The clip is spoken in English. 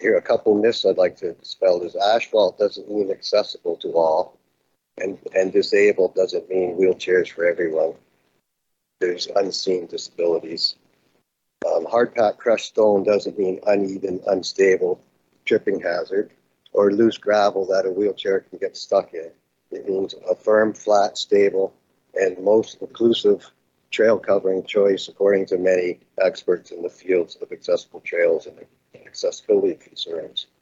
Here, a couple myths I'd like to dispel is asphalt doesn't mean accessible to all, and disabled doesn't mean wheelchairs for everyone. There's unseen disabilities. Hard packed crushed stone doesn't mean uneven, unstable, tripping hazard, or loose gravel that a wheelchair can get stuck in. It means a firm, flat, stable, and most inclusive trail covering choice, according to many experts in the fields of accessible trails and accessibility concerns.